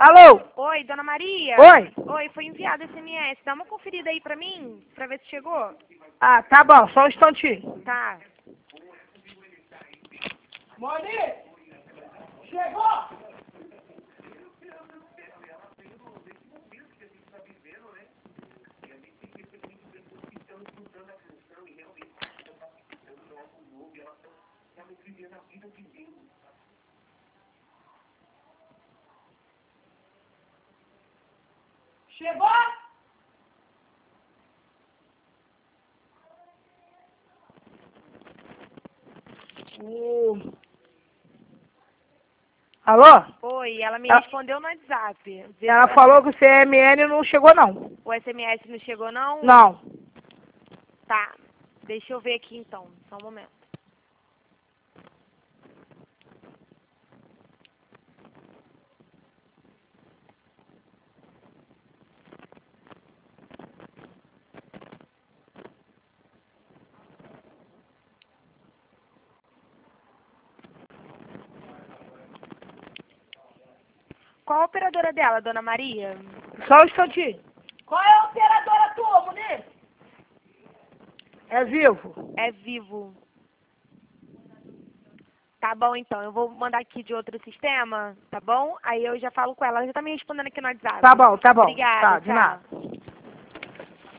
Alô? Oi, Dona Maria? Oi? Oi, foi enviado SMS. Dá uma conferida aí pra mim, pra ver se chegou. Ah, tá bom, só um instantinho. Tá. Moni! Chegou! Chegou? Alô? Oi, ela me Ah. respondeu no WhatsApp. Ela falou que o CMN não chegou, não. O SMS não chegou, não? Não. Tá. Deixa eu ver aqui, então. Só um momento. Qual a operadora dela, Dona Maria? Só um instantinho. Qual é a operadora tua, Moni? É Vivo. É Vivo. Tá bom, então. Eu vou mandar aqui de outro sistema, tá bom? Aí eu já falo com ela. Ela já tá me respondendo aqui no WhatsApp. Tá bom, tá bom. Obrigada, Tá, de tchau. nada.